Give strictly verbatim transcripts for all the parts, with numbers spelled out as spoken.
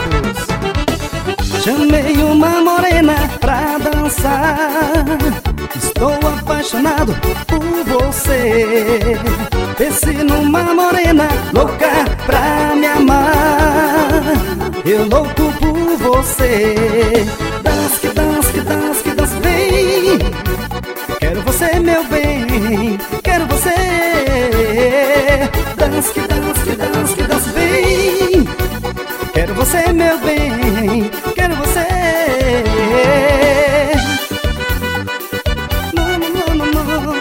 Gravados. Chamei uma morena pra dançar, estou apaixonado por você. Desci numa morena louca pra me amar, eu louco por você. Dança que dança que dança que dança bem, quero você meu bem, quero você. Dança que dança que dança que dança bem, quero você meu bem, quero você. Não, não, não, não.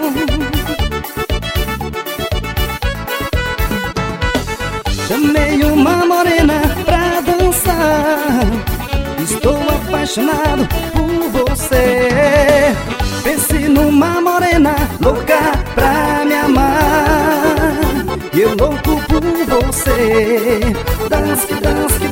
Chamei uma morena pra dançar, estou apaixonado por você. Pense numa morena louca pra me amar, eu louco por você. Dança que dança que